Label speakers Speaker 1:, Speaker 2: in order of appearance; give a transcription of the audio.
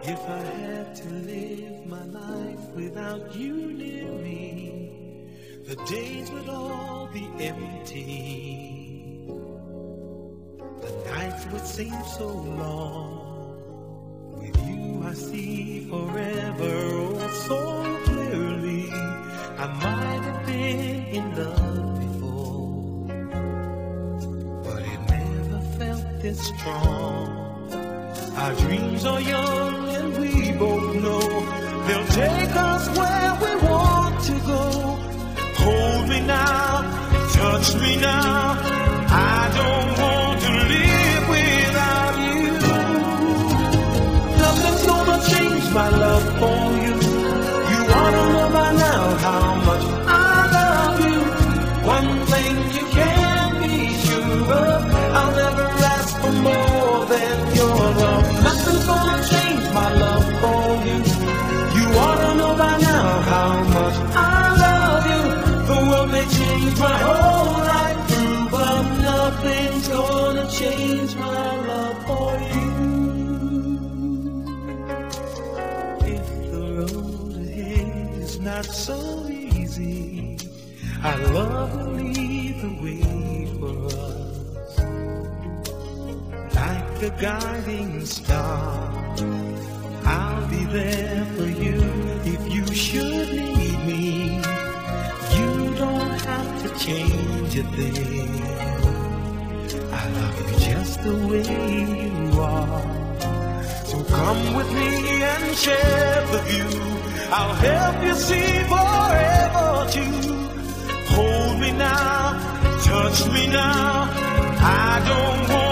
Speaker 1: If I had to live my life without you near me, the days would all be empty. The nights would seem so long. With you I see forever oh so clearly. I might have been in love before, but it never felt this strong. Our dreams are young and we both know they'll take us where we want to go. Hold me now, touch me now. I don't want to live without you. Nothing's gonna change my love for you. You ought to know by now how much I love you. One thing you can be sure of, I'll never ask for more than your love. Nothing's gonna change my love for you. You ought to know by now how much I love you. The world may change my whole life through, but nothing's gonna change my love for you. If the road ahead is not so easy, I'd love to lead the way for us. Like a guiding star, I'll be there for you if you should need me. You don't have to change a thing. I love you just the way you are. So come with me and share the view. I'll help you see forever too. Hold me now, touch me now. I don't want